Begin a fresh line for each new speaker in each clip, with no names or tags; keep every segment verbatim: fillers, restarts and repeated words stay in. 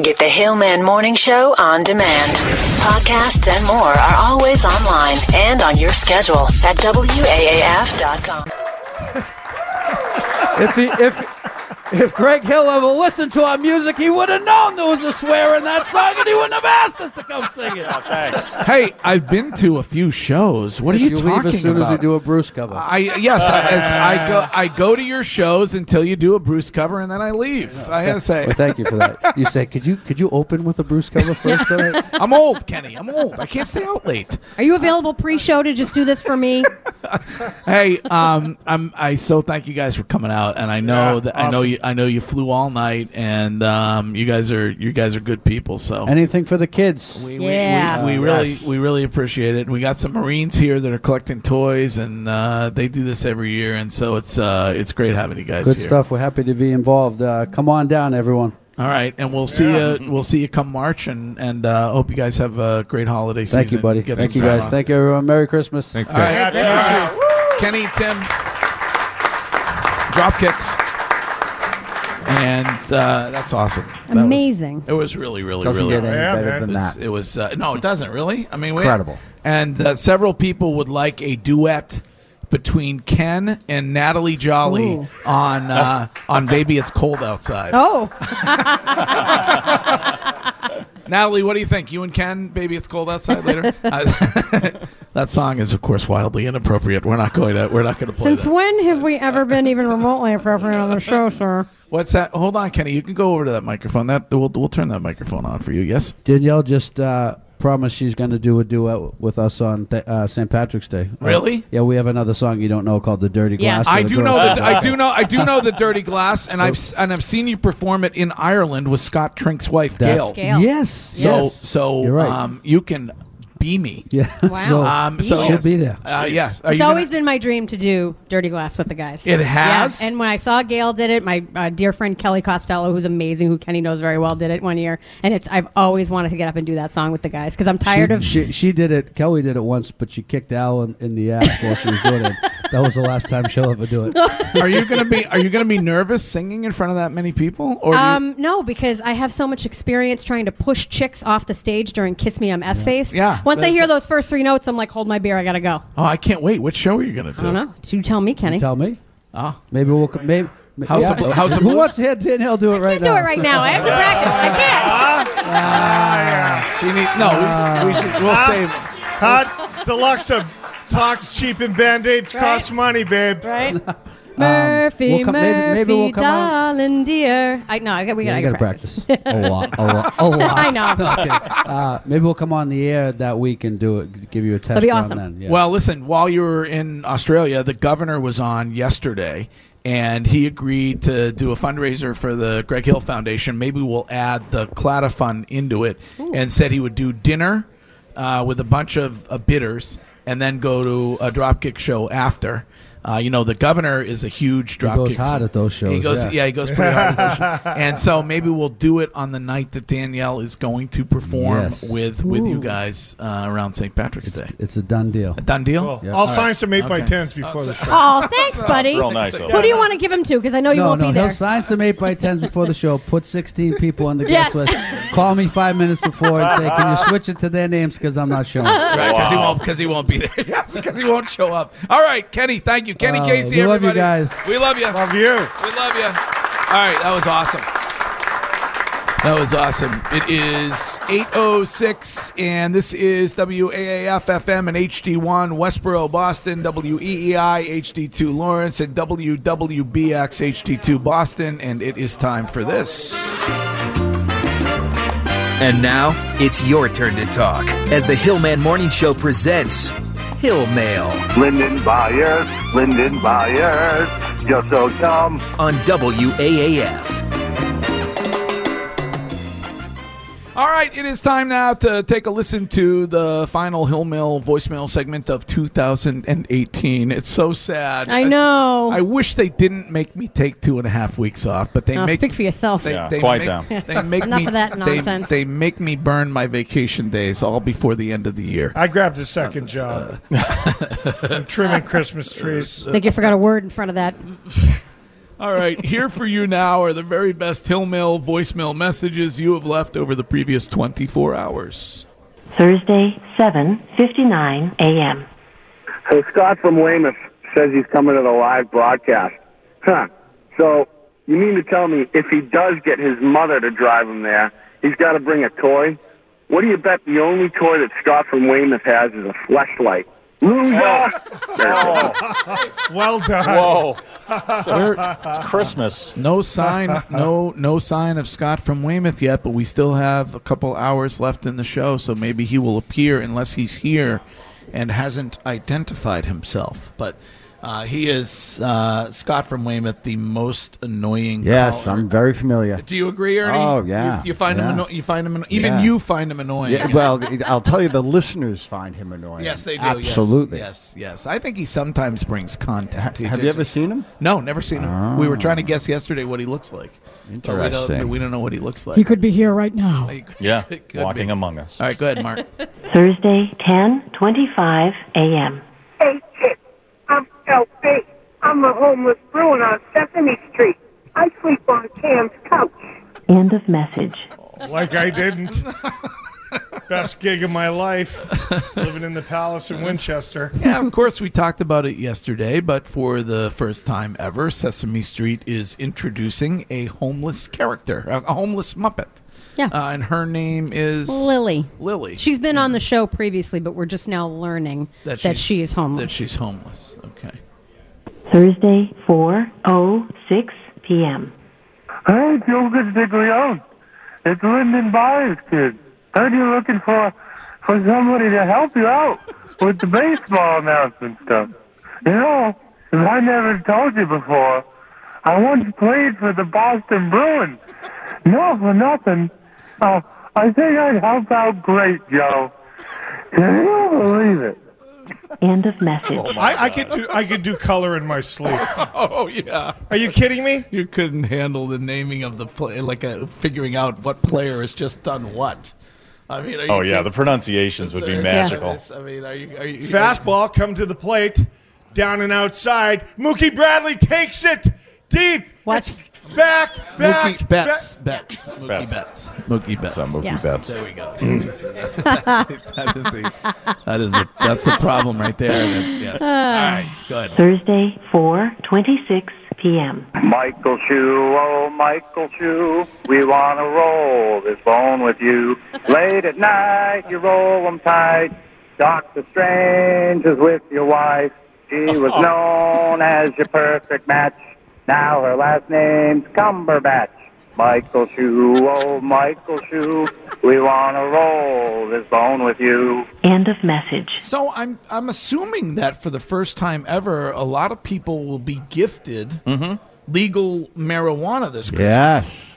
Get the Hillman Morning Show on demand. Podcasts and more are always online and on your schedule at W A A F dot com.
If he, if if Greg Hill ever listened to our music, he would have known there was a swear in that song, and he wouldn't have asked us to come sing it.
Oh, thanks.
Hey, I've been to a few shows. What
Yes,
are you,
you
talking
leave as soon
about?
as we do a Bruce cover.
I yes, I, as I go I go to your shows until you do a Bruce cover, and then I leave. I gotta say,
Well, thank you for that. You say, could you could you open with a Bruce cover first? Tonight?
I'm old, Kenny. I'm old. I can't stay out late.
Are you available pre-show to just do this for me?
Hey, um, I'm I so thank you guys for coming out, and I know
Yeah,
that I know
awesome.
you I know you flew all night, and um, you guys are you guys are good people. So
Anything for the kids.
we, we,
Yeah.
we, we
Uh,
really
yes.
we really appreciate it. We got some Marines here that are collecting toys, and uh, they do this every year, and so it's uh, it's great having you guys
Good
here.
stuff. We're happy to be involved. Uh, come on down, everyone.
All right, and we'll see you. We'll see you come March, and and uh, hope you guys have a great holiday season.
Thank you, buddy.
Get
Thank
some
you, guys.
time off.
Thank you, everyone. Merry Christmas.
Thanks,
All
guys.
right, thank you. Kenny, Tim, drop kicks, and uh, that's awesome. That was-
Amazing.
it was really, really,
Doesn't
really.
get any
Yeah,
better
man.
than
It was,
that.
it was uh, no, it doesn't really. I mean, we,
Incredible.
And uh, several people would like a duet between Ken and Natalie Jolly
Ooh.
on uh, on "Baby It's Cold Outside."
Oh,
Natalie, what do you think? You and Ken, "Baby It's Cold Outside" later. Uh, that song is, of course, wildly inappropriate. We're not going to. We're not going to play
since
that.
when have we ever been even remotely appropriate on the show, sir?
What's that? Hold on, Kenny. You can go over to that microphone. That we'll we'll turn that microphone on for you. Yes.
Danielle just uh, promised she's going to do a duet with us on th- uh, Saint Patrick's Day. Uh,
Really?
Yeah, we have another song you don't know called "The Dirty
Yeah.
Glass."
I
for the
do know
girls.
that I do know I do know the Dirty Glass, and I've s- and I've seen you perform it in Ireland with Scott Trink's wife
That's-
Gail.
Gail.
Yes.
So
yes.
so
You're right.
um, you can be me.
Yeah.
Wow.
so
Um, so
should be there.
Uh, yes. Are
It's
you
always
gonna-
been my dream to do Dirty Glass with the guys.
It has?
Yeah. And when I saw Gail did it, my uh, dear friend Kelly Costello, who's amazing, who Kenny knows very well, did it one year. And it's I've always wanted to get up and do that song with the guys because I'm tired
she,
of.
She, she did it. Kelly did it once, but she kicked Al in, in the ass while she was doing it. That was the last time she'll ever do it.
Are you gonna be Are you gonna be nervous singing in front of that many people? Or do you-
Um, no, because I have so much experience trying to push chicks off the stage during Kiss Me, I'm S-Faced.
Yeah,
Once I
that's-
hear those first three notes, I'm like, hold my beer, I gotta go.
oh, I can't wait. What show are you gonna do?
I don't know. You tell me, Kenny.
Tell me.
Oh.
Maybe we'll. Maybe.
House of Blu- House of
Who
Blues?
wants to hear Danielle do it right
I can't
now?
do it right now. I have to practice. I can't.
She need no. We, we should. We'll save.
Hot deluxe of talks cheap and band-aids cost
Right.
money, babe.
Right? Murphy,
we'll come- maybe-
Murphy,
maybe we'll come out-
darling dear. I know. I got. We
Yeah,
got.
you
I
got to
gotta
practice a lot, a lot, a lot.
I know.
No, I'm kidding. uh, maybe we'll come on the air that week and do it. Give you a test.
That'd be
run
awesome.
Then. Yeah.
Well, listen. While you were in Australia, the governor was on yesterday, and he agreed to do a fundraiser for the Greg Hill Foundation. Maybe we'll add the Clatta Fund into it, and said he would do dinner uh, with a bunch of uh, bidders, and then go to a Dropkick show after. Uh, you know, the governor is a huge Dropkick.
goes hard at those shows,
He goes,
yeah.
yeah, he goes pretty hard at those shows. And so maybe we'll do it on the night that Danielle is going to perform
Yes.
with with you
Ooh.
guys uh, around Saint Patrick's Day.
it's a done deal.
A done deal?
Cool.
Yeah.
I'll
All
sign
right.
some eight by
Okay.
tens before the show.
Oh, thanks, buddy.
Oh,
Real nice.
Who do you want to give him to? Because I know you
no,
won't
no,
be there.
he'll sign some eight by tens before the show. Put sixteen people on the
Yes.
guest list. Call me five minutes before and say, "Can you switch it to their names?" Because I'm not showing.
Right, because he
Wow.
won't because he won't be there. Yes, because he won't show up. All right, Kenny, thank you, Kenny
Uh,
Casey.
we love you
everybody.
guys.
We love you.
Love you.
We love you. All right, that was awesome. That was awesome. It is eight oh six, and this is W A A F F M and H D one, Westboro, Boston, W E E I, H D two, Lawrence, and W W B X, H D two, Boston, and it is time for this.
And now, it's your turn to talk as the Hillman Morning Show presents Hill Mail
Lyndon Byers, Lyndon Byers, you're so dumb.
on W A A F.
All right, it is time now to take a listen to the final Hill Mail voicemail segment of two thousand eighteen. It's so sad.
I
It's-
know.
I wish they didn't make me take two and a half weeks off, but they
Now,
make
speak for yourself.
They,
Yeah,
they
quiet
make,
down.
They make
Enough
me,
of that
they-
nonsense.
They, make me burn my vacation days all before the end of the year.
I grabbed a second job. I'm trimming Christmas trees.
I think you forgot a word in front of that.
All right, here for you now are the very best Hill Mail voicemail messages you have left over the previous twenty-four hours.
Thursday, seven fifty-nine a.m.
Hey, Scott from Weymouth says he's coming to the live broadcast. Huh. So, you mean to tell me if he does get his mother to drive him there, he's got to bring a toy? What do you bet the only toy that Scott from Weymouth has is a fleshlight? Loser!
Oh. Well done.
Whoa. So it's Christmas.
No sign, no no sign of Scott from Weymouth yet, but we still have a couple hours left in the show, so maybe he will appear unless he's here and hasn't identified himself. But uh, he is uh, Scott from Weymouth, the most annoying.
Yes,
caller.
I'm very familiar.
Do you agree, Ernie?
Oh, yeah.
You, you find
yeah.
him. Anno- you find him. Anno- even
Yeah.
you find him annoying.
Yeah, well, I'll tell you, the listeners find him annoying.
Yes, they do.
Absolutely.
Yes, yes. yes. I think he sometimes brings content. He
Have
just-
you ever seen him?
No, never seen him.
Oh.
We were trying to guess yesterday what he looks like. But we don't,
Interesting.
we don't know what he looks like.
He could be here right now.
He could-
Yeah,
it could
walking
be.
among us.
All right, go ahead, Mark.
Thursday, ten twenty-five a.m.
Hey, kid, I'm L B. I'm a homeless Bruin on Sesame Street. I sleep on Cam's couch.
End of message.
Like I didn't. Best gig of my life. Living in the Palace in Winchester.
Yeah, of course, we talked about it yesterday, but for the first time ever, Sesame Street is introducing a homeless character, a a homeless Muppet.
Yeah.
Uh, and her name is
Lily.
Lily.
She's been on the show previously, but we're just now learning that,
she's-
she is homeless.
That she's homeless. Okay.
Thursday, four oh six p.m.
Hey, Joe Diglione. It's Lyndon Byers, kid. Heard you looking for for somebody to help you out with the baseball announcement stuff. You know, if I never told you before, I once played for the Boston Bruins. No, for nothing. Uh, I think I'd help out great, Joe. Can you believe it?
End of message.
I, I could do I could do color in my sleep.
Oh, yeah.
Are you kidding me?
You couldn't handle the naming of the play, like uh figuring out what player has just done what. I mean, are you
Oh, yeah,
kidding?
the pronunciations would be
It's-
magical.
it's- I mean, are you, are you
Fastball, come to the plate, down and outside. Mookie Bradley takes it deep.
What?
It's back, back,
Mookie Betts,
back.
Betts, Mookie
Betts.
Betts, Mookie Betts.
Some Mookie
Yeah.
Betts.
There we go. that is the, that is the, that's the problem right there. Yes. All right, go ahead.
Thursday, four twenty-six p.m.
Michael Shue, oh Michael Shue, we want to roll this bone with you. Late at night, you roll 'em tight. Doctor Strange is with your wife. She was known as your perfect match. Now her last name's Cumberbatch. Michael Shue, oh Michael Shue, we want to roll this bone with you.
End of message.
So I'm I'm assuming that for the first time ever, a lot of people will be gifted legal marijuana this Christmas.
Yes.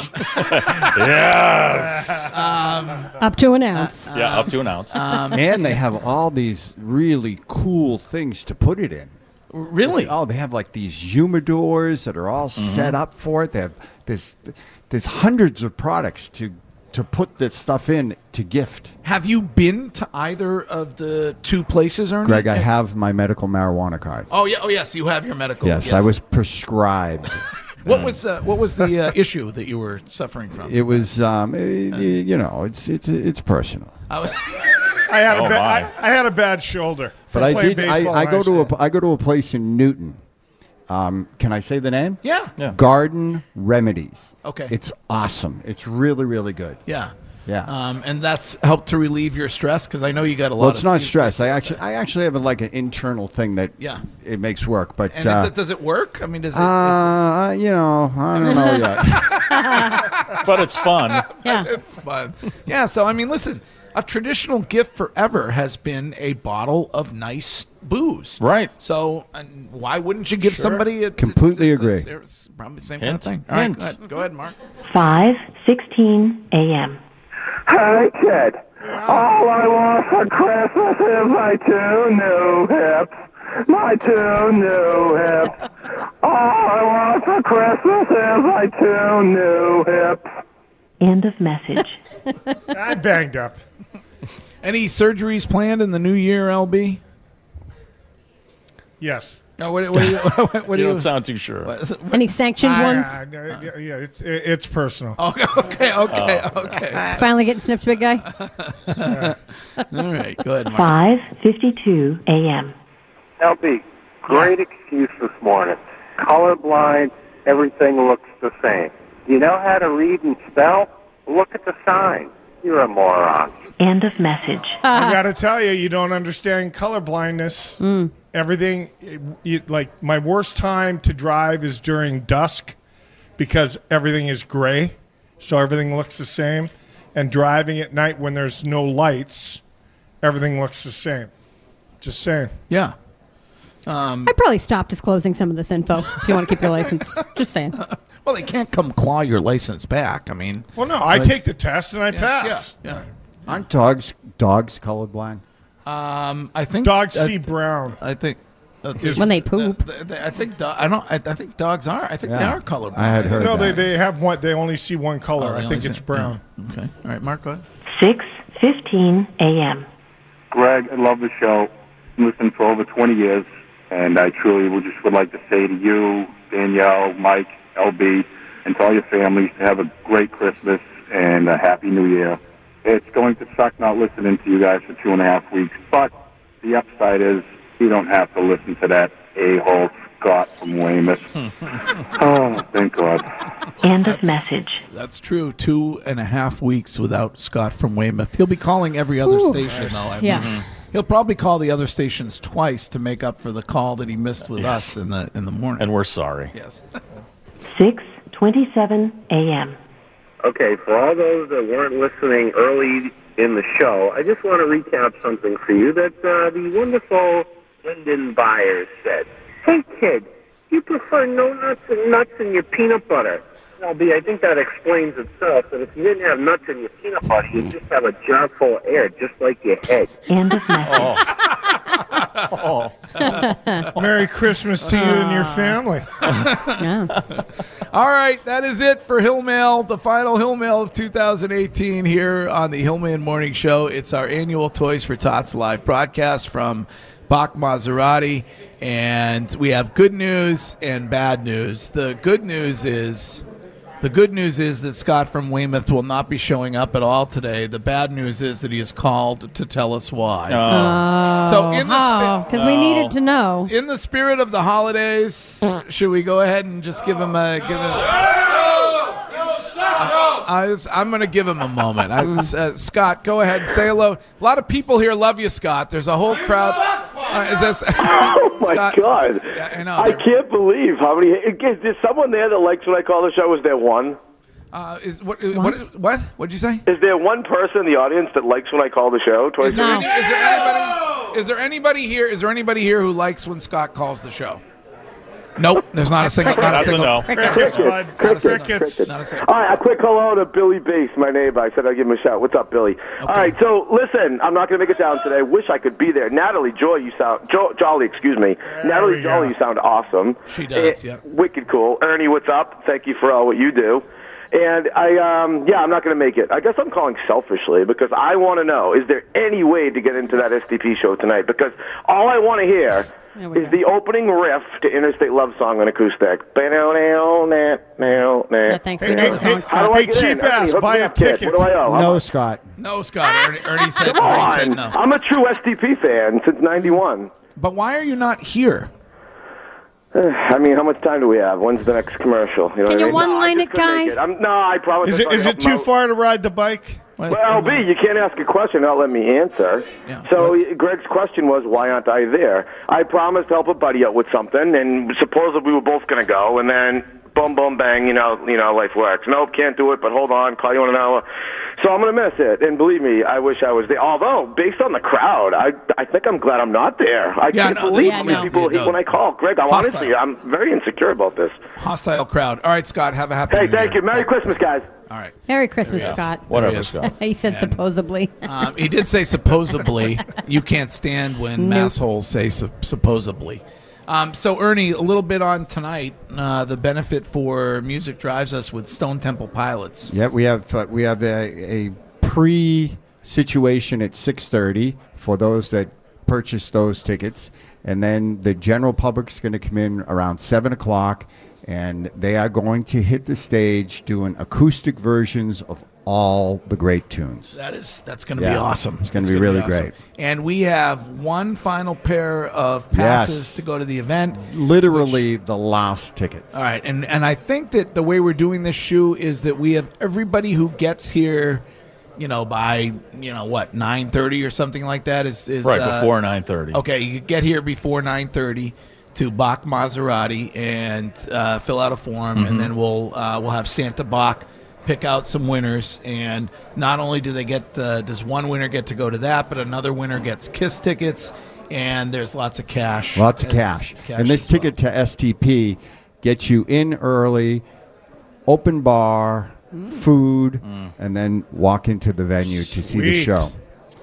Yes.
Up to an ounce.
Yeah, up to an ounce.
And they have all these really cool things to put it in.
Really?
Oh, they have like these humidors that are all set up for it. They have there's there's hundreds of products to to put this stuff in to gift.
Have you been to either of the two places, Ernie?
Greg, I have my medical marijuana card.
Oh yeah. Oh yes, you have your medical.
Yes, I was prescribed.
What was uh, what was the uh, issue that you were suffering from?
It was, um, eh, you know, it's it's it's personal.
I was.
I had
Oh,
a ba-
my.
I, I had a bad shoulder.
But
from
I
playing
did. I,
baseball
I
in
go
high
to a
school.
I go to a place in Newton. Um, can I say the name?
Yeah.
Yeah.
Garden Remedies.
Okay.
It's awesome. It's really really good.
Yeah.
Yeah.
Um, and that's helped to relieve your stress because I know you got a lot.
Well, it's
of
not stress. I actually I actually have a, like an internal thing that
Yeah.
it makes work. But
And
uh,
it, does it work? I mean, does it?
uh, you know, I don't know yet.
But it's fun.
Yeah.
It's fun. Yeah. So I mean, listen, a traditional gift forever has been a bottle of nice booze.
Right.
So and why wouldn't you give somebody a
Completely
it's-
agree.
it's- It's probably the same
Hint.
kind of thing. All right,
Hint.
go ahead. Go ahead, Mark.
five sixteen a.m.
Hey, kid. All I want for Christmas is my two new hips. My two new hips. All I want for Christmas is my two new hips.
End of message.
I banged up.
Any surgeries planned in the new year, L B?
Yes.
No, what, what do you? What, what do
You
you?
don't sound too sure.
What-
Any sanctioned
Ah,
ones?
yeah, yeah, yeah, it's it, it's personal.
Okay, okay, okay,
Oh.
okay.
Finally getting snipped, big guy.
All right, go ahead, Mark.
five fifty-two a.m.
L B, great excuse this morning. Colorblind, everything looks the same. You know how to read and spell? Look at the sign. You're a moron.
End of message.
I got to tell you, you don't understand color blindness.
Mm.
Everything, you, like my worst time to drive is during dusk because everything is gray, so everything looks the same. And driving at night when there's no lights, everything looks the same. Just saying.
Yeah. Um,
I'd probably stop disclosing some of this info if you want to keep your license. Just saying.
well, they can't come claw your license back. I mean,
Well, no, I
Let's-
take the test and I pass.
Yeah,
Aren't dogs dogs colorblind?
yeah. Um, I think
Dogs
uh,
see brown.
I think uh,
When they poop.
uh, th- th- I think do- I don't. I, I think dogs are. I think they
Yeah.
are colorblind.
I had heard
No, they,
that.
they have one. They only see one color.
Oh, they
I
only
think it's
see-
brown.
yeah. Okay. All right, Mark. Go ahead.
six fifteen a.m.
Greg, I love the show. Listened for over twenty years, and I truly would just would like to say to you, Danielle, Mike, L B, and to all your families to have a great Christmas and a Happy New Year. It's going to suck not listening to you guys for two and a half weeks, but the upside is you don't have to listen to that a-hole Scott from Weymouth. Oh, thank God.
End of message.
That's true. Two and a half weeks without Scott from Weymouth. He'll be calling every other
Ooh.
station, though. I
Yeah.
mean, he'll probably call the other stations twice to make up for the call that he missed with us in the in the morning.
And we're sorry.
Yes.
six twenty-seven a.m.
Okay, for all those that weren't listening early in the show, I just want to recap something for you that uh, the wonderful Lyndon Byers said. Hey, kid, you prefer no nuts and nuts in your peanut butter. L B, I think that explains itself, that if you didn't have nuts in your peanut butter, you'd just have a jar full of air, just like your head.
End of message.
Oh.
Merry Christmas to you and your family.
Yeah.
All right, that is it for Hill Mail, the final Hill Mail of two thousand eighteen here on the Hillman Morning Show. It's our annual Toys for Tots live broadcast from Bach Maserati, and we have good news and bad news. The good news is the good news is that Scott from Weymouth will not be showing up at all today. The bad news is that he is called to tell us why.
Oh.
So in the spi-
because we needed to know.
in the spirit of the holidays, should we go ahead and just give him a give him? I was, I'm going to give him a moment. I, uh, Scott, go ahead and say hello. A lot of people here love you, Scott. There's a whole crowd. Uh, is this,
Oh my
Scott-
God!
Yeah, I know.
I
They're-
can't believe how many. Is there someone there that likes what I call the show? Is there one?
Uh, is what? What? Is, what? What'd you say?
Is there one person in the audience that likes when I call the show?
Is there,
twenty-
any, is there anybody? Is there anybody here? Is there anybody here who likes when Scott calls the show? Nope. There's not a single. Not a
That's a
single.
no.
Crickets, bud.
Not a single.
Crickets.
Not a single.
All right, a quick hello to Billy Bass, my neighbor. I said I'd give him a shout. What's up, Billy? All right, so listen, I'm not going to make it down today. Wish I could be there. Natalie Joy, you sound jo- Jolly, excuse me. Natalie
we
Jolly,
go.
you sound awesome.
She does,
Eh,
yeah.
Wicked cool. Ernie, what's up? Thank you for all what you do. And I, um, yeah, I'm not going to make it. I guess I'm calling selfishly because I want to know: is there any way to get into that S T P show tonight? Because all I want to hear
There we
is
go.
the opening riff to Interstate Love Song on acoustic.
Yeah,
Yeah,
thanks.
Hey,
We know
hey,
the
hey,
song,
How
Scott.
do I
Hey,
get
cheap
in? Ernie,
ass,
hook
buy
me
a
up, kid.
ticket.
What do I owe? How
No,
much?
Scott.
No, Scott. Ernie, Ernie said.
Come
Ernie said
on.
no.
I'm a true S T P fan since ninety-one.
But why are you not here?
I mean, how much time do we have? When's the next commercial? You know
Can
what
you
I mean?
one-line
No, I
it,
just couldn't
guy?
make I'm, no, I promise.
Is
I'll
it
try to
is
help
it
him
too
out.
far to ride the bike?
Well, L B, you can't ask a question and not let me answer.
Yeah,
so
let's-
Greg's question was, why aren't I there? I promised to help a buddy out with something, and supposedly we were both going to go, and then boom, boom, bang, you know, you know, life works. Nope, can't do it, but hold on, call you in an hour. So I'm going to miss it, and believe me, I wish I was there. Although, based on the crowd, I I think I'm glad I'm not there. I
Yeah,
can't
no,
believe
yeah,
how many
no.
people
Yeah,
hate
no.
when I call. Greg, I'm
Hostile.
honestly, I'm very insecure about this.
Hostile crowd. All right, Scott. Have a happy.
Hey,
New
thank
Year.
you. Merry Christmas, guys.
All right.
Merry Christmas,
There he is.
Scott.
There
Whatever,
he is.
Scott.
He said supposedly.
Um, he did say supposedly. You can't stand when
Nope.
massholes say su- supposedly. Um, so, Ernie, a little bit on tonight. Uh, the benefit for Music Drives Us with Stone Temple Pilots.
Yeah, we have uh, we have a, a pre situation at six thirty for those that purchase those tickets. And then the general public's going to come in around seven o'clock, and they are going to hit the stage doing acoustic versions of all the great tunes.
That is that's going to
Yeah,
be awesome.
it's gonna
It's
be
gonna
really
awesome.
great.
And we have one final pair of passes
Yes.
to go to the event.
Literally the last ticket.
All right, and and I think that the way we're doing this shoe is that we have everybody who gets here, you know, by you know what nine thirty or something like that is is
Right,
uh,
before nine thirty.
Okay, you get here before nine thirty to Bach Maserati and uh, fill out a form,
Mhm.
and then we'll uh, we'll have Santa Bach pick out some winners. And not only do they get uh, does one winner get to go to that, but another winner gets KISS tickets, and there's lots of cash.
Lots of
as-
cash.
cash
And this
as well.
ticket to S T P gets you in early, open bar, food, and then walk into the venue to see the
Sweet.
show.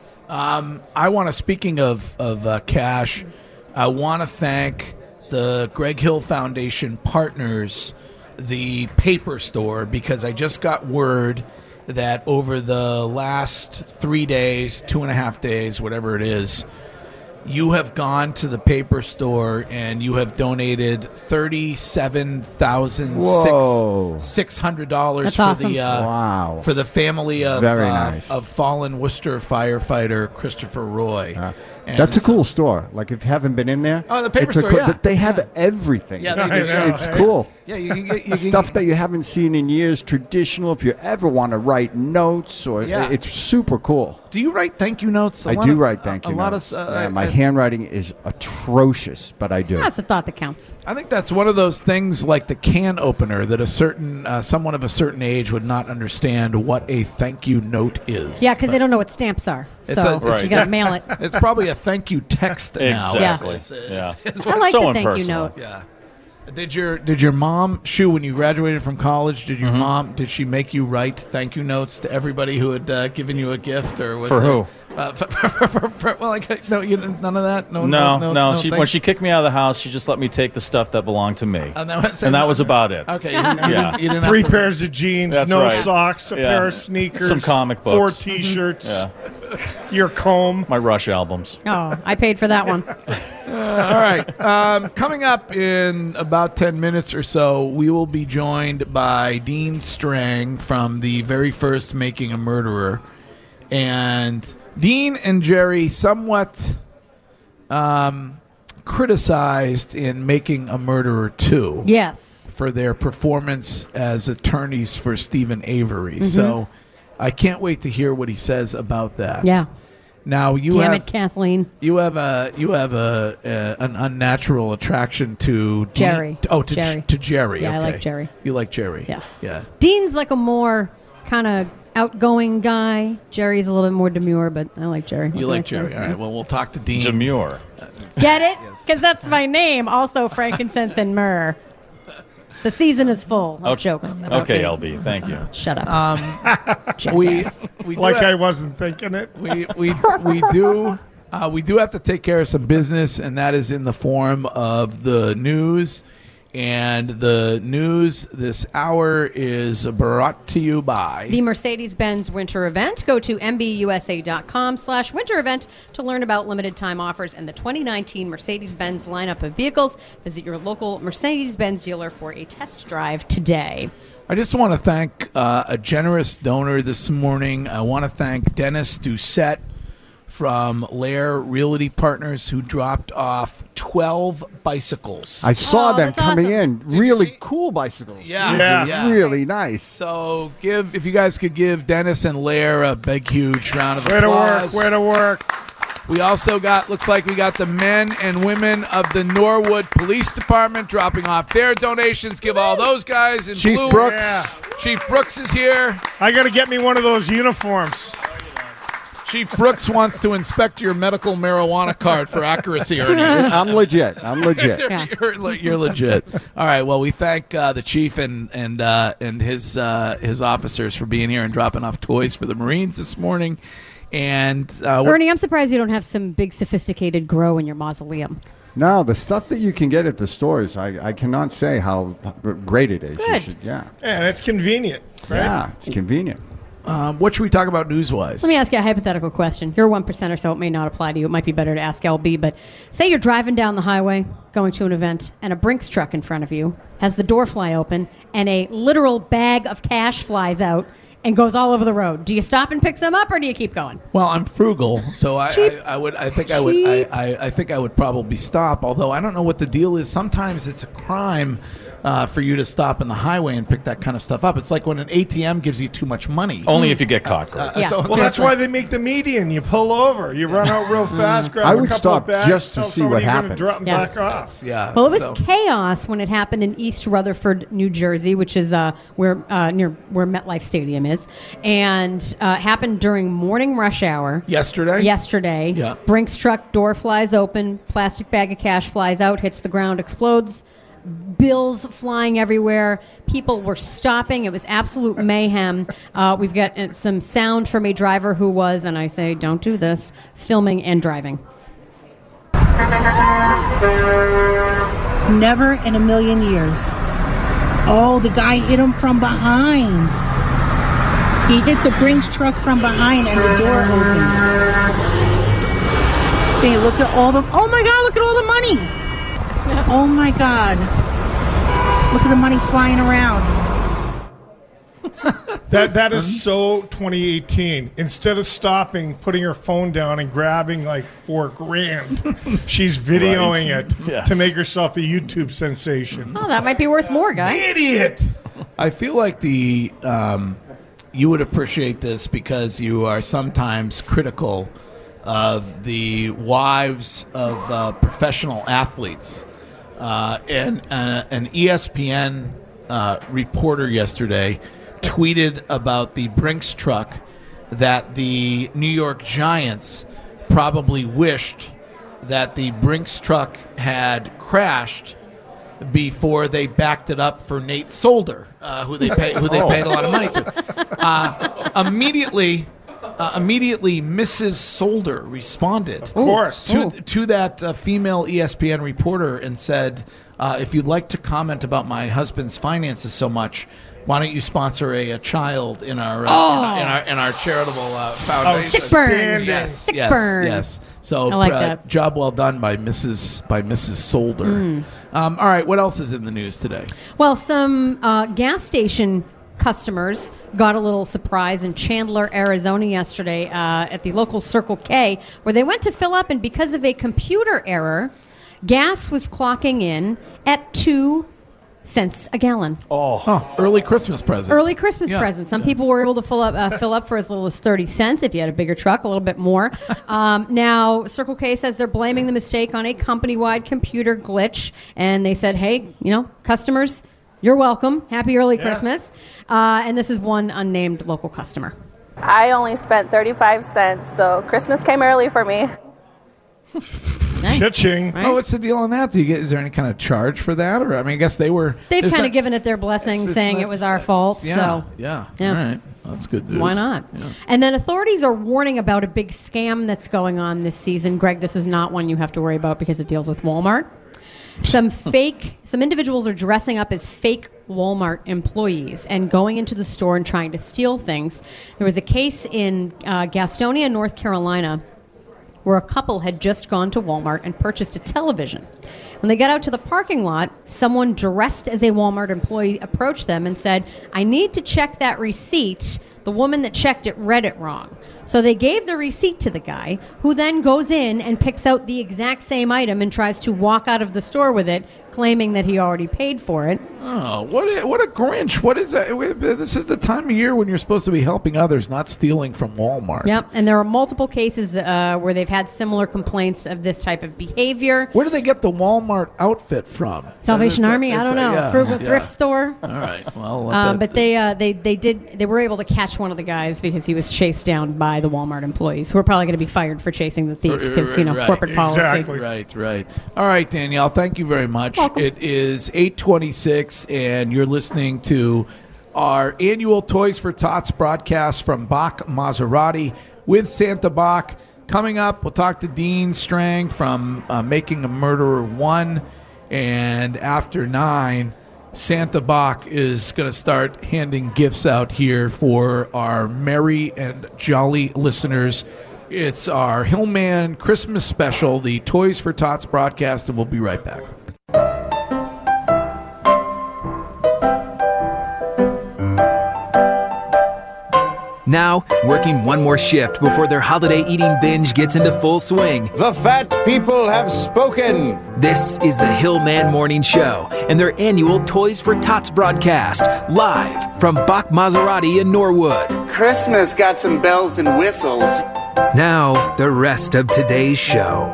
Um, I want to, speaking of, of uh, cash, I want to thank the Greg Hill Foundation partners, the paper store, because I just got word that over the last three days, two and a half days, whatever it is, you have gone to the paper store and you have donated thirty-seven thousand
Whoa.
six hundred dollars
That's
for
awesome.
the uh,
Wow.
for the family of
Very
uh,
nice.
of fallen Worcester firefighter Christopher Roy. And
That's a
so-
cool store. Like, if you haven't been in there,
Oh, the paper
it's a
store,
cool-
yeah.
They have everything.
Yeah, they do.
It's, it's
Yeah.
cool.
Yeah, you can get you can,
Stuff that you haven't seen in years, traditional. If you ever want to write notes, or
Yeah.
it's super cool.
Do you write thank you notes? A
I
lot
do
of-
write thank
a,
you
a lot
notes.
of. Uh,
Yeah, my
uh,
handwriting is atrocious, but I do.
That's a thought that counts.
I think that's one of those things like the can opener that a certain uh, someone of a certain age would not understand what a thank you note is.
Yeah, because they don't know what stamps are.
It's
So
a-
you got to mail it.
It's probably a thank you text now.
Exactly.
It's- it's-
Yeah.
it's
I
what-
like
so
the thank you
impersonal.
note.
Yeah. Did your did your mom, Shu, when you graduated from college, did your
Mm-hmm.
mom did she make you write thank you notes to everybody who had uh, given you a gift, or was
For
it-
who?
Uh, for, for, for, for, well, like no, you didn't, none of that. No,
No,
no,
no.
no
she,
thank-
when she kicked me out of the house, she just let me take the stuff that belonged to me,
And that was-
and that was about it.
Okay, you didn't, you
Yeah.
didn't, you didn't
Three
have to-
pairs of jeans,
That's
no
right.
socks, a
Yeah.
pair of sneakers,
Some comic
four
books.
T-shirts,
Yeah.
your comb.
My Rush albums.
Oh, I paid for that one.
Uh, all right. Um, coming up in about ten minutes or so, we will be joined by Dean Strang from the very first Making a Murderer. And Dean and Jerry somewhat um, criticized in Making a Murderer two.
Yes.
For their performance as attorneys for Stephen Avery.
Mhm.
So I can't wait to hear what he says about that.
Yeah.
Now you
Damn
have
it, Kathleen.
you have a you have a, a an unnatural attraction to Dean-
Jerry.
oh, to
Jerry.
to Jerry.
Yeah, I
okay.
like Jerry.
You like Jerry?
Yeah.
Yeah.
Dean's like a more kind of outgoing guy. Jerry's a little bit more demure, but I like Jerry. What
You
can
like
I say?
Jerry? All right. Well, we'll talk to Dean.
Demure.
Get it? Because that's my name. Also, frankincense and myrrh. The season is full of
Okay,
jokes. about
okay
me.
L B. Thank you.
Shut up.
Um, we we do
Like
have-
I wasn't thinking it.
we we we do uh, we do have to take care of some business, and that is in the form of the news. And the news this hour is brought to you by
The Mercedes-Benz Winter Event. Go to mbusa.com slash winter event to learn about limited time offers and the twenty nineteen Mercedes-Benz lineup of vehicles. Visit your local Mercedes-Benz dealer for a test drive today.
I just want to thank uh, a generous donor this morning. I want to thank Dennis Doucette from Lair Realty Partners, who dropped off twelve bicycles.
I saw
Oh,
them
that's
coming
awesome.
in. Really cool bicycles.
Yeah.
Yeah.
Yeah.
Really nice.
So give if you guys could give Dennis and Lair a big, huge round of
Way to
applause.
work, way to work.
We also got, looks like we got the men and women of the Norwood Police Department dropping off their donations. Give all those guys in
Chief
blue.
Brooks.
Yeah.
Chief Brooks is here.
I got to get me one of those uniforms.
Chief Brooks wants to inspect your medical marijuana card for accuracy, Ernie.
I'm legit. I'm legit.
You're,
Yeah.
you're, le- you're legit. All right. Well, we thank uh, the chief and and uh, and his uh, his officers for being here and dropping off toys for the Marines this morning. And uh, we're-
Ernie, I'm surprised you don't have some big sophisticated grow in your mausoleum.
No, the stuff that you can get at the stores, I, I cannot say how great it is. You
Good.
should- yeah.
And it's convenient, right?
Yeah, it's convenient.
Um, what should we talk about news-wise?
Let me ask you a hypothetical question. You're one percent or so. It may not apply to you. It might be better to ask L B. But say you're driving down the highway, going to an event, and a Brinks truck in front of you has the door fly open, and a literal bag of cash flies out and goes all over the road. Do you stop and pick some up, or do you keep going?
Well, I'm frugal, so I,
Cheap.
I, I would. I think I would. I, I, I think I would probably stop. Although I don't know what the deal is. Sometimes it's a crime uh, for you to stop in the highway and pick that kind of stuff up. It's like when an A T M gives you too much money.
Only if you get caught.
Uh,
Yeah.
so-
Well, that's why they make the median. You pull over, you run out real fast, grab
I
a
would
couple
stop
of bags,
just to
tell
see
somebody
what
you're gonna
happens.
drop them
Yeah.
back off.
Yeah.
Well, it was
so-
chaos when it happened in East Rutherford, New Jersey, which is uh, where uh, near where MetLife Stadium is, and uh, happened during morning rush hour.
Yesterday?
Yesterday.
Yeah.
Brinks truck door flies open, plastic bag of cash flies out, hits the ground, explodes. Bills flying everywhere. People were stopping. It was absolute mayhem. Uh, we've got uh, some sound from a driver who was, and I say, don't do this, filming and driving.
Never in a million years. Oh, the guy hit him from behind. He hit the Brinks truck from behind and the door opened. Okay, look at all the... Oh my God, look at all the money. Oh my God. Look at the money flying around.
That that is so twenty eighteen. Instead of stopping, putting her phone down and grabbing like four grand, she's videoing
Right.
it
Yes.
to make herself a YouTube sensation.
Oh, that might be worth more, guys.
Idiot!
I feel like the um, you would appreciate this because you are sometimes critical of the wives of uh, professional athletes. Uh, and uh, an E S P N uh, reporter yesterday tweeted about the Brinks truck that the New York Giants probably wished that the Brinks truck had crashed before they backed it up for Nate Solder, uh, who they pay, who they paid a lot of money to. Uh, immediately, uh, immediately, Missus Solder responded, of
course.
to, to that uh, female E S P N reporter and said, uh, "If you'd like to comment about my husband's finances so much, why don't you sponsor a, a child in our, uh,
Oh.
in our in our in our charitable uh, foundation?"
Sick burn.
Outstanding.
Yes,
Sick
yes,
burn.
yes. So
I like
uh,
that.
job well done by Missus by Missus Solder.
Mm.
Um, all right, what else is in the news today?
Well, some uh, gas station customers got a little surprise in Chandler, Arizona yesterday uh, at the local Circle K, where they went to fill up, and because of a computer error, gas was clocking in at two cents a gallon.
Oh,
Oh, early Christmas present.
Early Christmas
Yeah.
present. Some people were able to fill up uh, fill up for as little as thirty cents if you had a bigger truck, a little bit more. Um, now, Circle K says they're blaming the mistake on a company-wide computer glitch, and they said, "Hey, you know, customers, you're welcome. Happy early
Yeah.
Christmas." Uh, and this is one unnamed local customer.
I only spent thirty-five cents, so Christmas came early for me.
Hey,
Cha-ching.
right?
Oh, what's the deal on that? Do you get? Is there any kind of charge for that? Or I mean, I guess they were.
They've
there's
kind
not-
of given it their blessing,
it's- it's
saying
not-
it was our fault.
Yeah,
So
yeah,
Yeah.
All right, well, that's good news.
why not?
Yeah.
And then authorities are warning about a big scam that's going on this season. Greg, this is not one you have to worry about because it deals with Walmart. Some fake, some individuals are dressing up as fake Walmart employees and going into the store and trying to steal things. There was a case in uh, Gastonia, North Carolina, where a couple had just gone to Walmart and purchased a television. When they got out to the parking lot, someone dressed as a Walmart employee approached them and said, "I need to check that receipt. The woman that checked it read it wrong." So they gave the receipt to the guy, who then goes in and picks out the exact same item and tries to walk out of the store with it, claiming that he already paid for it.
Oh, what a, what a Grinch! What is that? This is the time of year when you're supposed to be helping others, not stealing from Walmart.
Yep, and there are multiple cases uh, where they've had similar complaints of this type of behavior.
Where do they get the Walmart outfit from?
Salvation
It's a-
Army? I
it's
don't
a-
know.
yeah,
Frugal
yeah.
thrift store.
All right. Well, let
Um,
that-
but they, uh, they they did they were able to catch one of the guys because he was chased down by the Walmart employees, who are probably going to be fired for chasing the thief because you know
Right,
corporate policy.
exactly.
Right, right. All right, Danielle, thank you very much.
Welcome.
It is eight twenty-six, and you're listening to our annual Toys for Tots broadcast from Bach Maserati with Santa Bach. Coming up, we'll talk to Dean Strang from uh, Making a Murderer one, and after nine, Santa Bach is going to start handing gifts out here for our merry and jolly listeners. It's our Hillman Christmas special, the Toys for Tots broadcast, and we'll be right back.
Now, working one more shift before their holiday eating binge gets into full swing.
The fat people have spoken.
This is the Hillman Morning Show and their annual Toys for Tots broadcast, live from Bach Maserati in Norwood.
Christmas got some bells and whistles.
Now, the rest of today's show.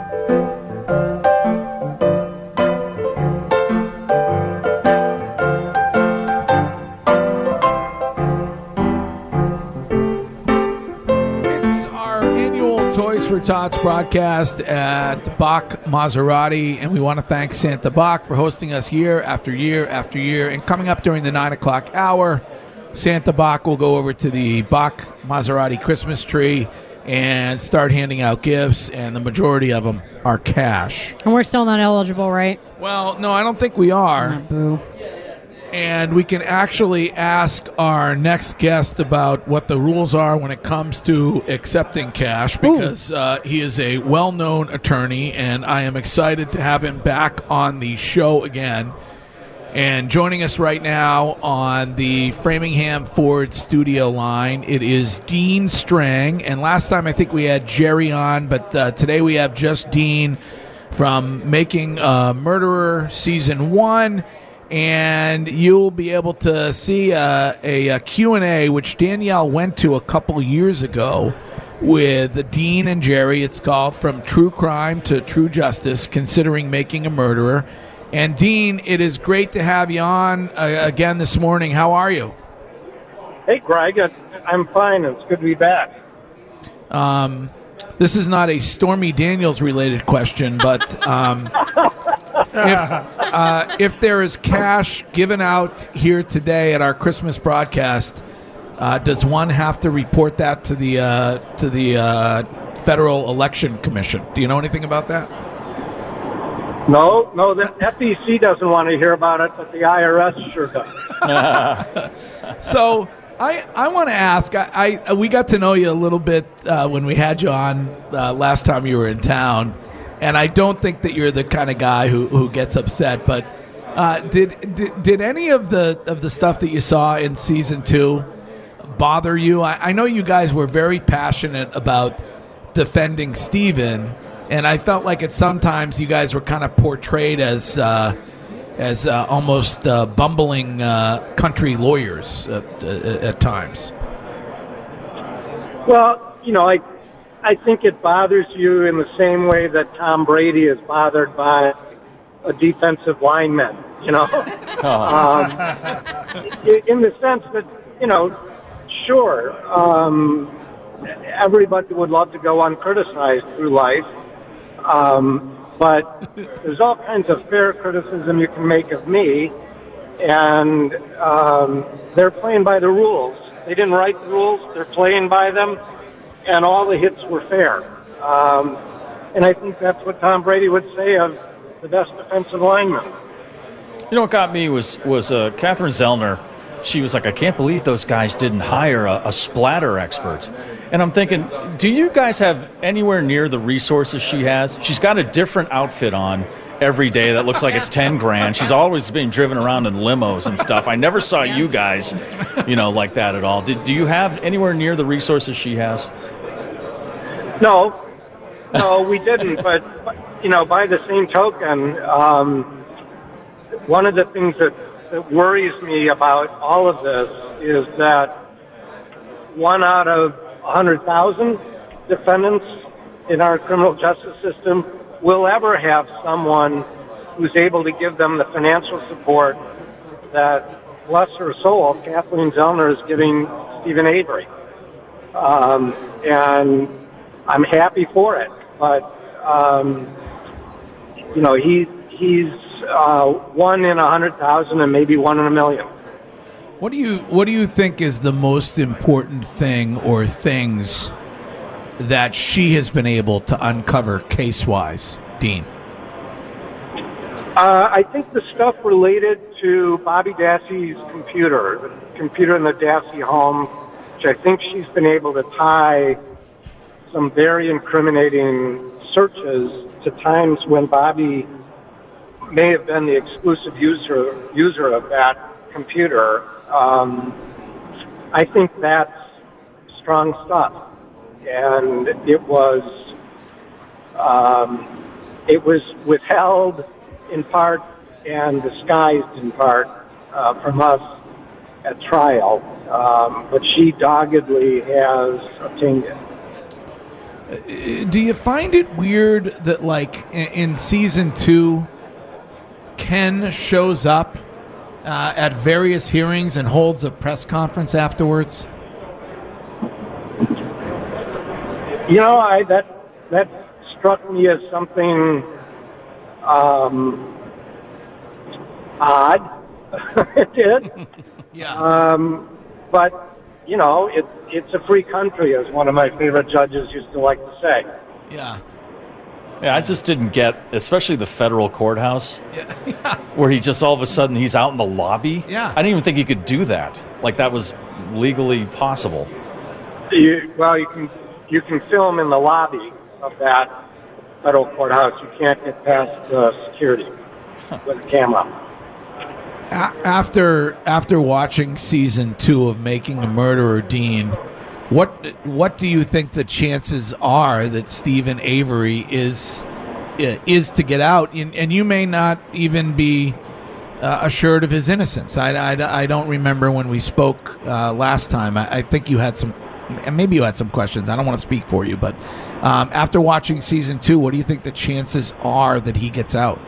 Toys for Tots broadcast at Bach Maserati, and we want to thank Santa Bach for hosting us year after year after year. And coming up during the nine o'clock hour, Santa Bach will go over to the Bach Maserati Christmas tree and start handing out gifts, and the majority of them are cash.
And we're still not eligible, right?
Well, no, I don't think we are.
Oh, boo.
And we can actually ask our next guest about what the rules are when it comes to accepting cash, because uh, he is a well-known attorney, and I am excited to have him back on the show again. And joining us right now on the Framingham Ford studio line, it is Dean Strang. And last time I think we had Jerry on, but uh, today we have just Dean from Making a Murderer Season one. And you'll be able to see uh, a, a Q and A, which Danielle went to a couple years ago with Dean and Jerry. It's called From True Crime to True Justice, Considering Making a Murderer. And Dean, it is great to have you on uh, again this morning. How are you?
Hey, Greg. I'm fine. It's good to be back.
Um, this is not a Stormy Daniels related question, but um, if, uh, if there is cash given out here today at our Christmas broadcast, uh, does one have to report that to the uh, to the uh, Federal Election Commission? Do you know anything about that?
No, no, the F E C doesn't want to hear about it, but the I R S sure does.
So I, I want to ask, I, I we got to know you a little bit uh, when we had you on uh, last time you were in town, and I don't think that you're the kind of guy who, who gets upset, but uh, did, did did any of the of the stuff that you saw in season two bother you? I, I know you guys were very passionate about defending Steven, and I felt like at sometimes you guys were kind of portrayed as uh, as uh, almost uh, bumbling uh, country lawyers at, uh, at times.
Well, you know, I I think it bothers you in the same way that Tom Brady is bothered by a defensive lineman, you know? um, in the sense that, you know, sure, um, everybody would love to go uncriticized through life. Um, but there's all kinds of fair criticism you can make of me, and um, they're playing by the rules. They didn't write the rules, they're playing by them, and all the hits were fair. Um, and I think that's what Tom Brady would say of the best defensive lineman.
You know what got me was, was uh, Catherine Zellner. She was like, I can't believe those guys didn't hire a, a splatter expert. And I'm thinking, do you guys have anywhere near the resources she has? She's got a different outfit on every day that looks like it's ten grand. She's always being driven around in limos and stuff. I never saw you guys, you know, like that at all. Did, do you have anywhere near the resources she has?
No, no, we didn't. But, you know, by the same token, um, one of the things that that worries me about all of this is that one out of one hundred thousand defendants in our criminal justice system will ever have someone who's able to give them the financial support that, bless her soul, Kathleen Zellner is giving Stephen Avery. Um, and I'm happy for it. But, um, you know, he he's uh, one in a hundred thousand and maybe one in a million.
What do you What do you think is the most important thing or things that she has been able to uncover case-wise, Dean?
Uh, I think the stuff related to Bobby Dassey's computer, the computer in the Dassey home, which I think she's been able to tie some very incriminating searches to times when Bobby may have been the exclusive user user of that computer. Um, I think that's strong stuff, and it was um, it was withheld in part and disguised in part uh, from us at trial, um, but she doggedly has obtained it.
Uh, Do you find it weird that, like, in, in season two, Ken shows up uh, at various hearings and holds a press conference afterwards?
You know, I that that struck me as something um, odd. It did.
Yeah.
Um, but you know, it, it's a free country, as one of my favorite judges used to like to say.
Yeah.
Yeah, I just didn't get, especially the federal courthouse,
yeah.
where he just all of a sudden he's out in the lobby.
Yeah.
I didn't even think he could do that. Like that was legally possible.
You, well, you can you can film in the lobby of that federal courthouse. You can't get past uh, security with a camera.
A- after after watching season two of Making a Murderer, Dean, what what do you think the chances are that Stephen Avery is is to get out? And, and you may not even be uh, assured of his innocence. I, I, I don't remember when we spoke uh, last time. I, I think you had some, maybe you had some questions. I don't want to speak for you, but um, after watching season two, what do you think the chances are that he gets out?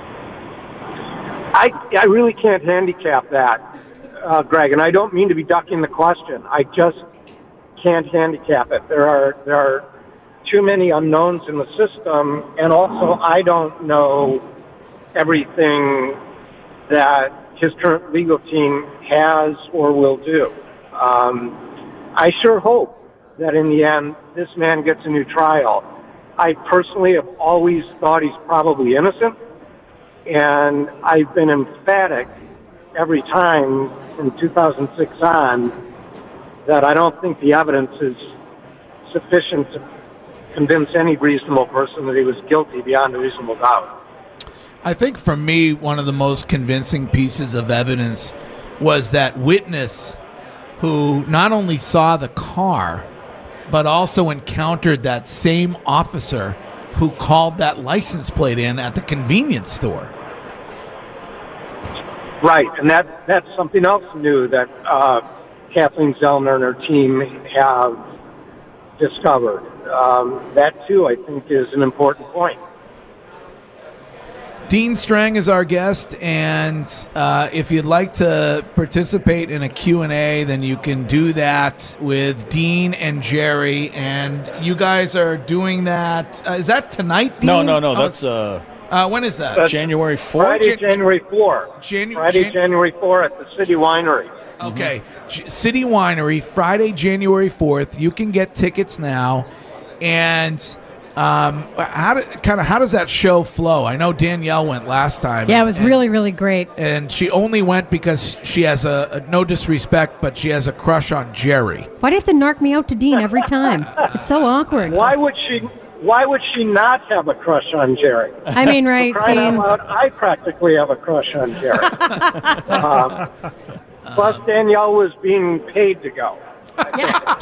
I, I really can't handicap that, uh, Greg, and I don't mean to be ducking the question. I just can't handicap it. There are there are too many unknowns in the system, and also I don't know everything that his current legal team has or will do. Um, I sure hope that in the end this man gets a new trial. I personally have always thought he's probably innocent. And I've been emphatic every time from two thousand six on that I don't think the evidence is sufficient to convince any reasonable person that he was guilty beyond a reasonable doubt.
I think for me, one of the most convincing pieces of evidence was that witness who not only saw the car, but also encountered that same officer who called that license plate in at the convenience store.
Right, and that that's something else new that uh, Kathleen Zellner and her team have discovered. Um, that, too, I think, is an important point.
Dean Strang is our guest, and uh, if you'd like to participate in a Q and A, then you can do that with Dean and Jerry, and you guys are doing that. Uh, is that tonight, Dean?
No, no, no.
Oh,
that's uh,
uh, when is that?
That's
January fourth.
Friday, January fourth.
Janu-
Friday,
Jan-
January fourth at the City Winery.
Okay, J- City Winery, Friday, January fourth. You can get tickets now, and um, how do, kind of how does that show flow? I know Danielle went last time.
Yeah, it was
and,
really, really great.
and she only went because she has a, a no disrespect, but she has a crush on Jerry.
Why do you have to narc me out to Dean every time? It's so awkward.
Why would she? Why would she not have a crush on Jerry?
I mean, right,
For crying out
Dean?
loud, I practically have a crush on Jerry. um, plus, Danielle was being paid to go. But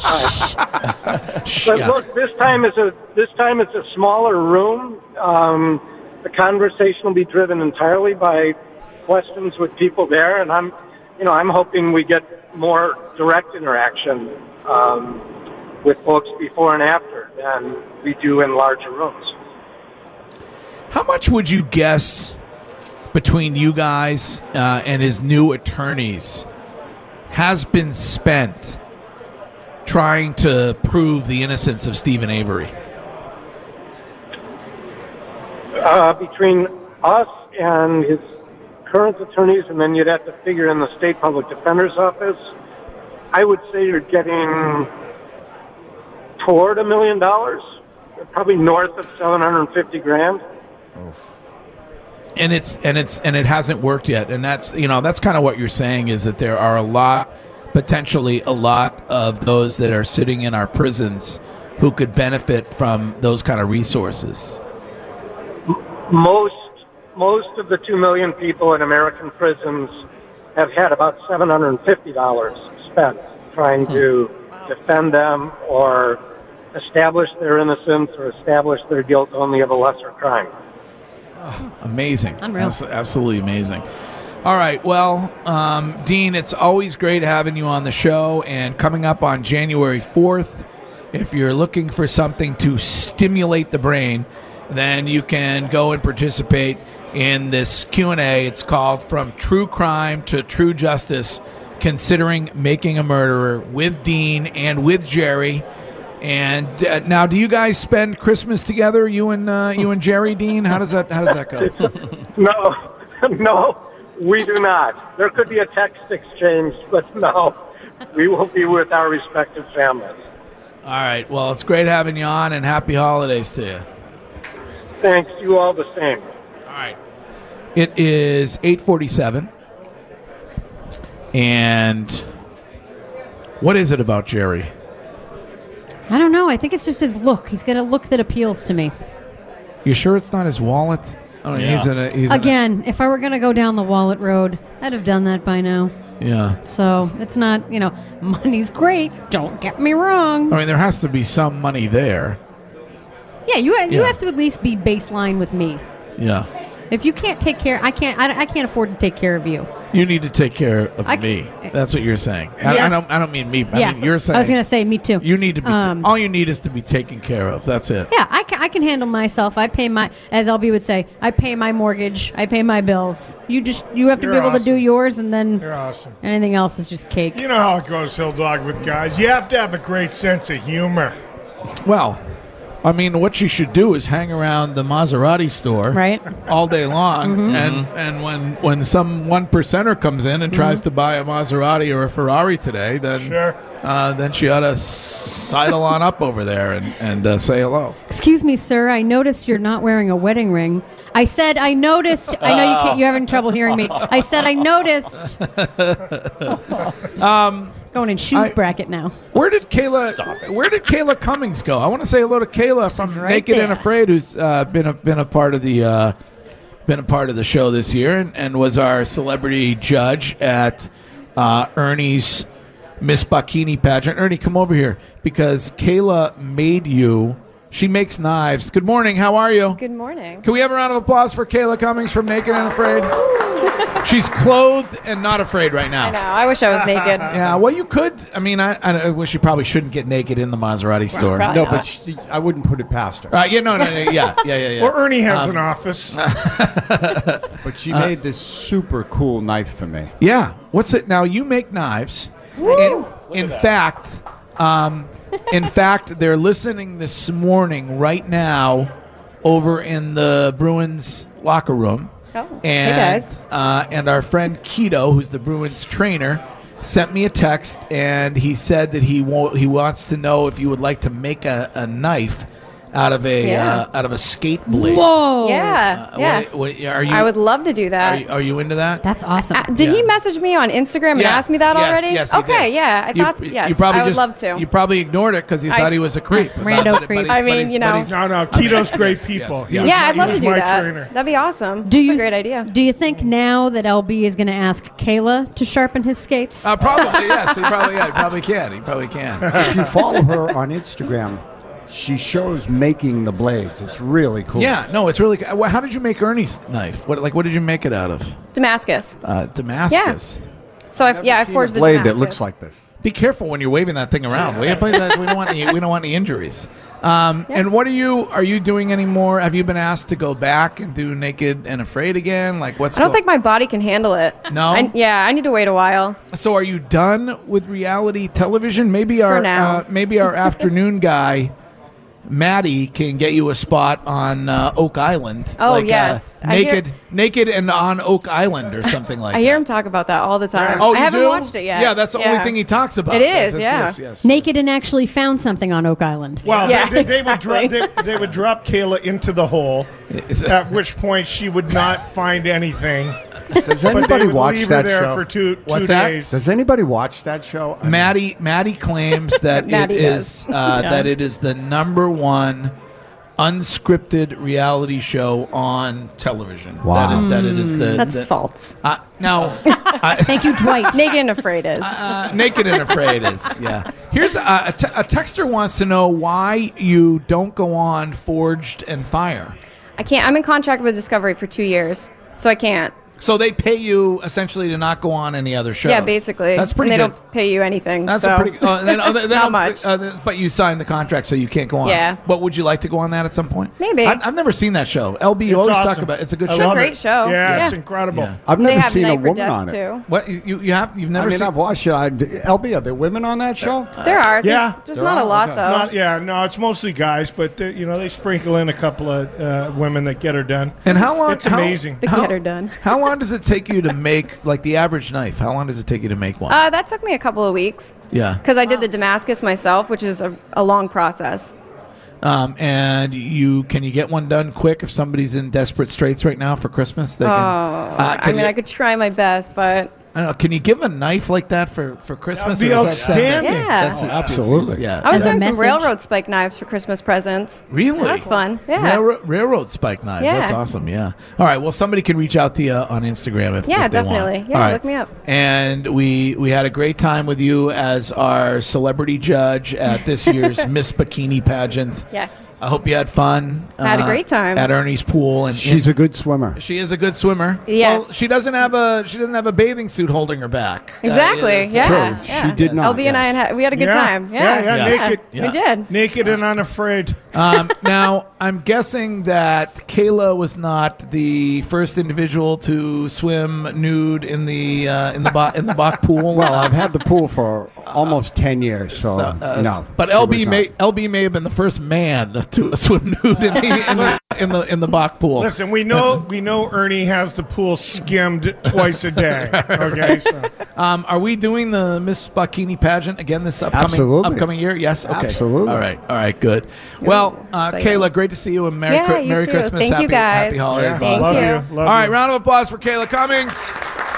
look, this time is a this time it's a smaller room. Um, the conversation will be driven entirely by questions with people there, and I'm, you know, I'm hoping we get more direct interaction um, with folks before and after than we do in larger rooms.
How much would you guess between you guys uh, and his new attorneys has been spent trying to prove the innocence of Stephen Avery?
Uh, between us and his current attorneys, and then you'd have to figure in the state public defender's office, I would say you're getting toward a million dollars, probably north of seven hundred fifty grand.
and it's and it's and it hasn't worked yet. And that's you know that's kind of what you're saying is that there are a lot, potentially a lot of those that are sitting in our prisons who could benefit from those kind of resources.
Most most of the two million people in American prisons have had about seven hundred fifty dollars spent trying to defend them or establish their innocence or establish their guilt only of a lesser crime.
Oh, amazing.
Unreal.
Abs- absolutely amazing. All right. Well, um, Dean, it's always great having you on the show. And coming up on January fourth, if you're looking for something to stimulate the brain, then you can go and participate in this Q and A. It's called From True Crime to True Justice, Considering Making a Murderer, with Dean and with Jerry. And uh, now, do you guys spend Christmas together, you and uh, you and Jerry, Dean? How does that How does that go?
No, no, we do not. There could be a text exchange, but no, we will be with our respective families.
All right. Well, it's great having you on, and happy holidays to you.
Thanks. You all the same.
All right. It is eight forty-seven, and what is it about Jerry?
I don't know. I think it's just his look. He's got a look that appeals to me.
You sure it's not his wallet? Oh,
Yeah.
he's in a. He's in a-
Again, if I were going to go down the wallet road, I'd have done that by now.
yeah.
So it's not, you know, money's great. Don't get me wrong.
I mean, there has to be some money there.
Yeah, you you
Yeah.
have to at least be baseline with me.
Yeah.
If you can't take care, I can't. I, I can't afford to take care of you.
You need to take care of
I-
me. That's what you're saying. I,
Yeah.
I don't. I don't mean me. I
yeah,
mean you're saying.
I was going to say me too.
You need to be.
Um,
all you need is to be taken care of. That's it.
Yeah, I can, I can handle myself. I pay my, as L B would say, I pay my mortgage. I pay my bills. You just you have to
You're
be able to
awesome.
do yours, and then
You're awesome.
anything else is just cake.
You know how it goes, Hill Dog, with guys. You have to have a great sense of humor.
Well, I mean, what you should do is hang around the Maserati store
Right.
all day long,
Mhm.
and and when when some one percenter comes in and tries
Mhm.
to buy a Maserati or a Ferrari today, then
Sure.
uh, then she ought to sidle on up over there and and uh, say hello.
Excuse me, sir. I noticed you're not wearing a wedding ring. I said I noticed. I know you can't. You're having trouble hearing me. I said I noticed.
um,
Going in shoes bracket now.
Where did Kayla? Where did Kayla Cummings go? I want to say hello to Kayla from
right
Naked and
there.
Afraid, who's uh, been a, been a part of the uh, been a part of the show this year, and, and was our celebrity judge at uh, Ernie's Miss Bikini pageant. Ernie, come over here because Kayla made you. She makes knives. Good morning. How are you?
Good morning.
Can we have a round of applause for Kayla Cummings from Naked and Afraid? She's clothed and not afraid right now.
I know. I wish I was naked.
Yeah, well, you could. I mean, I, I wish you probably shouldn't get naked in the Maserati store.
probably
No,
not.
but she, I wouldn't put it past her.
Uh, yeah, no, no, no, yeah, yeah, yeah, yeah.
Well, Ernie has
Um,
an office.
But she
Uh,
made this super cool knife for me.
Yeah. What's it now? You make knives. In, in fact, um, in fact, they're listening this morning, right now, over in the Bruins locker room.
Oh, hey
And
guys.
uh, and our friend Keto, who's the Bruins trainer, sent me a text, and he said that he wa- he wants to know if you would like to make a, a knife out of a
Yeah.
uh, out of a skate blade.
Whoa.
Yeah,
Uh,
yeah.
what- what- are you?
I would love to do
Are
that.
you, are you into that?
That's awesome.
Uh, did he message me on Instagram and
Yeah.
ask me that
Yes,
already?
yes, he
okay,
did.
yeah. I
You-
thought yes.
you probably
I would
just,
love to.
You probably ignored it because you
I-
thought he was a creep.
Rando
But- but
creep.
he's-
I
but
mean,
he's-
you
but
know.
he's-
No, no,
I mean,
Keto's
yes,
great
yes,
people.
yes,
He
yes.
was
yeah,
my-
I'd
he
love
was
to do
my
that.
trainer.
That'd be awesome.
Do
That's
you
a great idea.
Do you think now that L B is going to ask Kayla to sharpen his skates?
Uh, probably yes. He probably yeah, he probably can. He probably can.
If you follow her on Instagram, she shows making the blades. It's really cool.
Yeah, no, it's really. Well, how did you make Ernie's knife? What like what did you make it out of?
Damascus.
Uh, Damascus.
So I
Never
yeah, I
seen
forged
a
the
blade
Damascus.
that looks like this.
Be careful when you're waving that thing around. We, we don't want any. We don't want any injuries. Um, And what are you? Are you doing any more? Have you been asked to go back and do Naked and Afraid again? Like what's?
I don't
go-
think my body can handle it.
No?
I, yeah, I need to wait a while.
So are you done with reality television? Maybe our
now.
Uh, maybe our afternoon guy, Maddie, can get you a spot on uh, Oak Island.
Oh,
like,
yes.
uh,
I hear-
naked, naked, and on Oak Island or something like
I
that.
hear him talk about that all the time.
Oh,
I
you
haven't
do?
watched it yet.
Yeah, that's the only thing he talks about.
It
Yes,
is,
yes,
yeah.
yes, yes.
Naked and actually found something on Oak Island.
Well,
Yeah,
they, they, they would drop
exactly.
they, they would drop Kayla into the hole, At which point she would not find anything.
Does
But
anybody
they would
watch
leave
that
her there
show?
for two, two
What's that?
days.
Does anybody watch that show? I mean,
Maddie Maddie claims that it
Maddie
is
does.
uh,
Yeah.
that it is the number one unscripted reality show on television.
Wow.
That it, that it is the
That's
the-
false.
Uh, now,
Thank you, Dwight.
Naked and Afraid is.
uh, Naked and Afraid is yeah. Here's a, a, te- a texter wants to know why you don't go on Forged and Fire.
I can't. I'm in contract with Discovery for two years, so I can't.
So they pay you essentially to not go on any other shows.
Yeah, basically.
That's pretty
and they
good.
don't pay you anything.
That's
so.
a pretty. Uh, then, uh, then,
Not much.
Uh, but you signed the contract, so you can't go on.
Yeah.
But would you like to go on that at some point?
Maybe.
I've, I've never seen that show. L B, you
It's
always
awesome.
talk about. It's a good
I
show.
love
Great
it.
show.
Yeah,
Yeah.
it's incredible.
Yeah.
I've
They
never
have
seen a
Night for
woman
Death
on it.
too.
What you you have you've never
I mean,
seen?
I've watched it. I, L B, are there women on that show?
There are. There's,
Yeah.
there's
There
not
are?
a lot
Okay.
though.
Not, yeah, no, it's mostly guys, but they, you know they sprinkle in a couple of uh, women that get her done.
And how long?
It's
how-
amazing.
The
How,
get her done.
how long does it take you to make like the average knife? How long does it take you to make one?
Uh, that took me a couple of weeks
yeah.
because I did the Damascus myself, which is a, a long process.
Um, and you can you get one done quick if somebody's in desperate straits right now for Christmas? They
Oh,
can, uh,
I
can
mean,
you,
I could try my best, but
I don't know. Can you give a knife like that for, for Christmas?
That'd be
or is that something-
outstanding.
Yeah.
That's
Oh, absolutely.
Yeah.
I was
As a
doing some
message.
railroad spike knives for Christmas presents.
Really?
That's fun. Yeah.
Railroad, railroad spike knives.
Yeah.
That's awesome. Yeah. All right. Well, somebody can reach out to you on Instagram if,
Yeah,
if they
definitely.
want.
Yeah,
All right.
look me up.
And we we had a great time with you as our celebrity judge at this year's Miss Bikini pageant.
Yes.
I hope you had fun.
I had a great time.
at Ernie's pool, and
She's a good swimmer.
she is a good swimmer.
Yes.
Well, she doesn't have a she doesn't have a bathing suit holding her back. Uh,
Exactly.
yes.
yeah.
True.
yeah.
She did not,
L B and I
yes.
had we had a good
Yeah.
time.
Yeah,
Yeah.
yeah,
Yeah.
naked.
Yeah.
We did.
Naked and unafraid.
Um, now, I'm guessing that Kayla was not the first individual to swim nude in the uh, in the bo- in the Bach pool.
Well, I've had the pool for almost ten years, so,
So, uh,
no.
but
she
L B
was
may
not.
L B may have been the first man to swim nude in the in the in the, in the Bach pool.
Listen, we know we know Ernie has the pool skimmed twice a day. Okay, so
Um, are we doing the Miss Bikini pageant again this upcoming
Absolutely.
upcoming year? Yes. Okay.
Absolutely.
All right. All right. Good. Well, uh,
exciting.
Kayla, great to see you, and Merry,
Yeah,
Chri-
you
Merry
too.
Christmas,
Thank
happy
you, guys.
happy holidays,
yeah,
Thank
boss.
love
you.
you. Love
All right,
you.
round of applause for Kayla Cummings.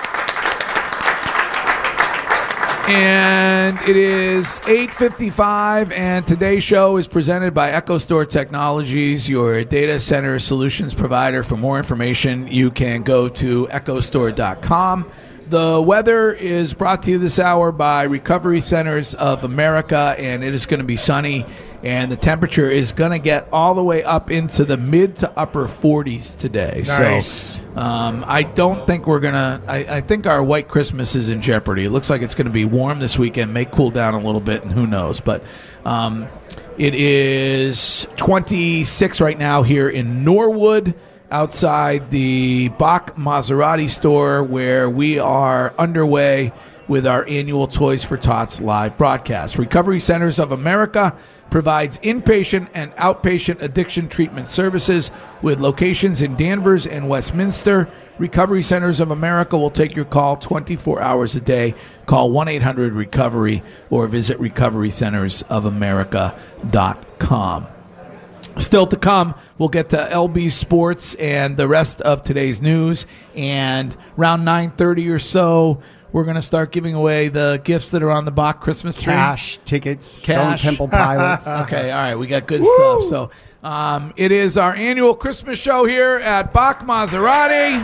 And it is eight fifty-five, and today's show is presented by EchoStore Technologies, your data center solutions provider. For more information, you can go to echo store dot com. The weather is brought to you this hour by Recovery Centers of America, and it is going to be sunny, and the temperature is going to get all the way up into the mid to upper forties today.
Nice.
So um, I don't think we're going to, I think our white Christmas is in jeopardy. It looks like it's going to be warm this weekend, may cool down a little bit, and who knows. But um, it is twenty-six right now here in Norwood, outside the Bach Maserati store, where we are underway with our annual Toys for Tots live broadcast. Recovery Centers of America provides inpatient and outpatient addiction treatment services with locations in Danvers and Westminster. Recovery Centers of America will take your call twenty-four hours a day. Call one eight hundred recovery or visit recovery centers of america dot com. Still to come, we'll get to L B Sports and the rest of today's news. And around nine thirty or so, we're going to start giving away the gifts that are on the Bach Christmas tree.
Cash, tickets,
Cash.
Stone Temple Pilots.
Okay, all right, we got good stuff. So um, it is our annual Christmas show here at Bach Maserati.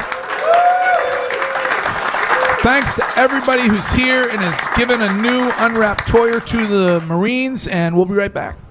Thanks to everybody who's here and has given a new unwrapped toy or two to the Marines, and we'll be right back.